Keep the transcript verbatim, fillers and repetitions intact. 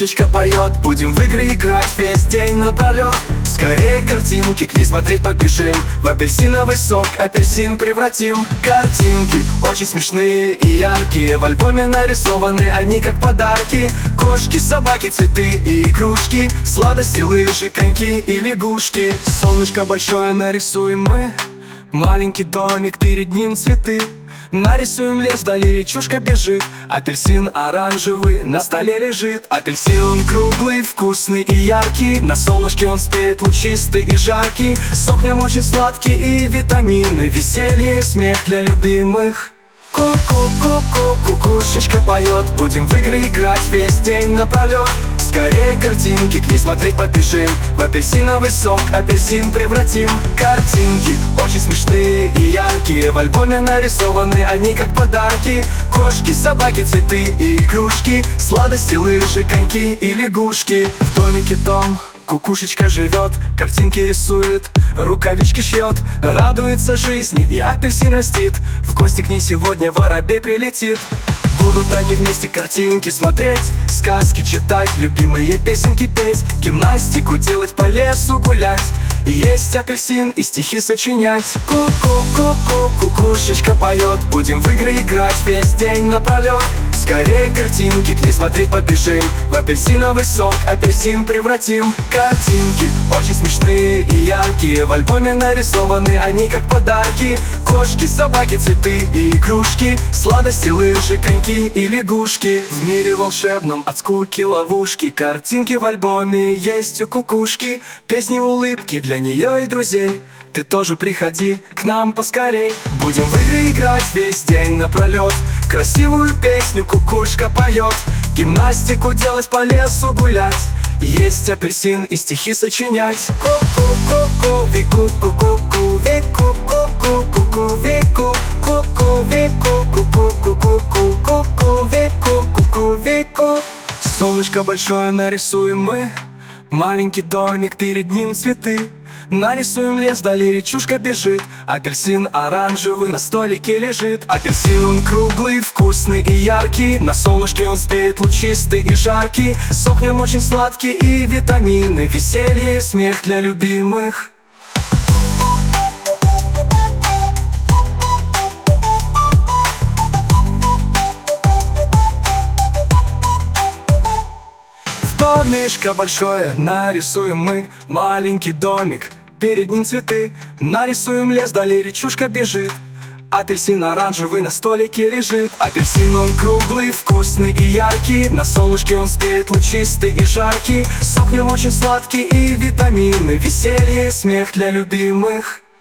Кукушечка поет, будем в игры играть весь день напролет. Скорее картинки к ней смотреть побежим, в апельсиновый сок апельсин превратим. Картинки очень смешные и яркие, в альбоме нарисованы они как подарки. Кошки, собаки, цветы и игрушки, сладости, лыжи, коньки и лягушки. Солнышко большое нарисуем мы, маленький домик, перед ним цветы. Нарисуем лес, вдали речушка бежит, апельсин оранжевый на столе лежит. Апельсин круглый, вкусный и яркий, на солнышке он спеет, лучистый и жаркий. Сок в нем очень сладкий и витамины, веселье и смех для любимых. Ку-ку-ку-ку, кукушечка поет, будем в игры играть весь день напролет. Скорее картинки к ней смотреть побежим, в апельсиновый сок апельсин превратим. Картинки очень смешные и яркие, в альбоме нарисованы они как подарки. Кошки, собаки, цветы и игрушки, сладости, лыжи, коньки и лягушки. В домике том кукушечка живет, картинки рисует, рукавички шьет, радуется жизни и апельсин растит. В гости к ней сегодня воробей прилетит. Будут они вместе картинки смотреть, сказки читать, любимые песенки петь, гимнастику делать, по лесу гулять, и есть апельсин и стихи сочинять. Ку-ку-ку-ку, кукушечка поет, будем в игры играть весь день напролет. Скорее картинки к ней смотреть побежим, в апельсиновый сок апельсин превратим. Картинки очень смешные и яркие, в альбоме нарисованы они как подарки. Кошки, собаки, цветы и игрушки, сладости, лыжи, коньки и лягушки. В мире волшебном от скуки ловушки, картинки в альбоме есть у кукушки. Песни, улыбки для нее и друзей, ты тоже приходи к нам поскорей. Будем в игры играть весь день напролет, красивую песню кукушка поет, гимнастику делать, по лесу гулять, есть апельсин и стихи сочинять. Ку-ку-ку-ку, ви-ку-ку-ку-ку, ви-ку-ку-ку-ку, ви-ку, ку-ку, ви-ку, ку-ку-ку-ку-ку, ку-ку, ви-ку, ку-ку, ви-ку. Солнышко большое нарисуем мы, маленький домик, перед ним цветы. Нарисуем лес, вдали речушка бежит, апельсин оранжевый на столике лежит. Апельсин он круглый, вкусный и яркий, на солнышке он спеет, лучистый и жаркий. Сок в нем очень сладкий и витамины, веселье и смех для любимых. Солнышко большое нарисуем мы, маленький домик, перед ним цветы. Нарисуем лес, вдали речушка бежит, апельсин оранжевый на столике лежит. Апельсин он круглый, вкусный и яркий, на солнышке он спеет, лучистый и жаркий. Сок в нем очень сладкий и витамины, веселье и смех для любимых.